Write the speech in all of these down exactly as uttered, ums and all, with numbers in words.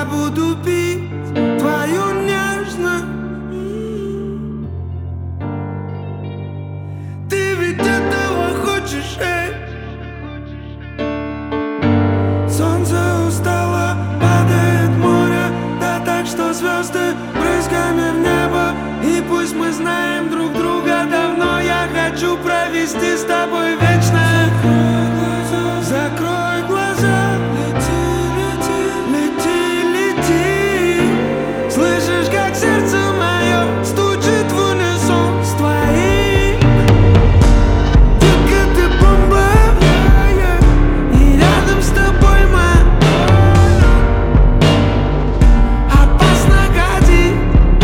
буду пить твою нежность. Ты ведь этого хочешь, эй? Солнце устало, падает море, да так, что звезды брызгами в небо. И пусть мы знаем друг друга давно, я хочу провести с тобой вечно. Закрой глаза, лети, лети, лети, лети. Слышишь, как сердце мое стучит в унисон с твоим. Детка, ты бомба, и рядом с тобой моя. Опасно ходить.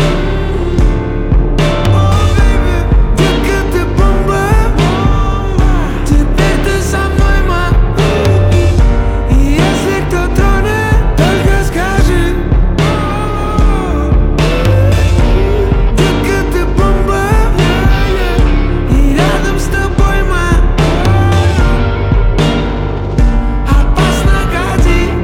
О, бэйби, детка, ты бомба, теперь ты со мной, моя. И если кто тронет, только скажи. Детка, ты бомба, и рядом с тобой моя. Опасно ходить.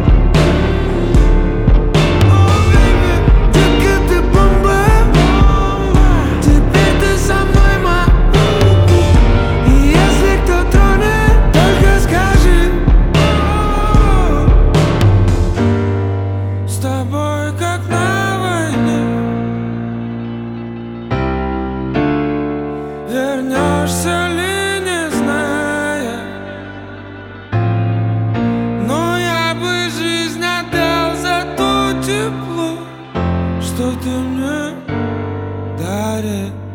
О, бэйби, детка, ты бомба, теперь ты со мной, моя. И если кто тронет, только скажи. С тобой как на войне. Вернешься ли, не зная, но я бы жизнь отдал за то тепло, что ты мне даришь.